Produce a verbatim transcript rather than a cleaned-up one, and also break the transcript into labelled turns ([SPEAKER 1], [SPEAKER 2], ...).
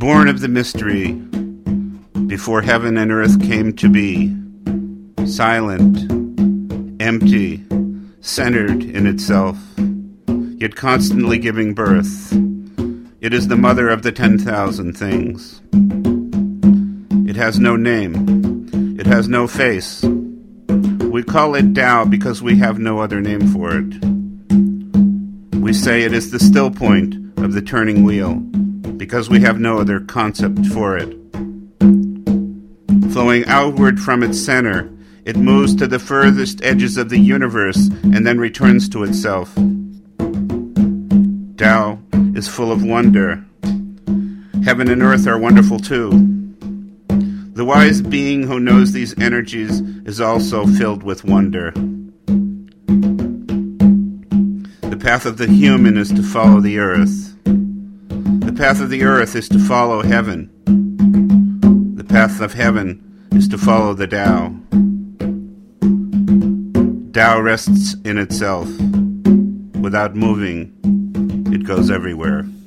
[SPEAKER 1] Born of the mystery, before heaven and earth came to be, silent, empty, centered in itself, yet constantly giving birth. It is the mother of the ten thousand things. It has no name. It has no face. We call it Tao because we have no other name for it. We say it is the still point of the turning wheel because we have no other concept for it. Flowing outward from its center, it moves to the furthest edges of the universe and then returns to itself. Tao is full of wonder. Heaven and earth are wonderful too. The wise being who knows these energies is also filled with wonder. The path of the human is to follow the earth. The path of the earth is to follow heaven. The path of heaven is to follow the Tao. Tao rests in itself. Without moving, it goes everywhere.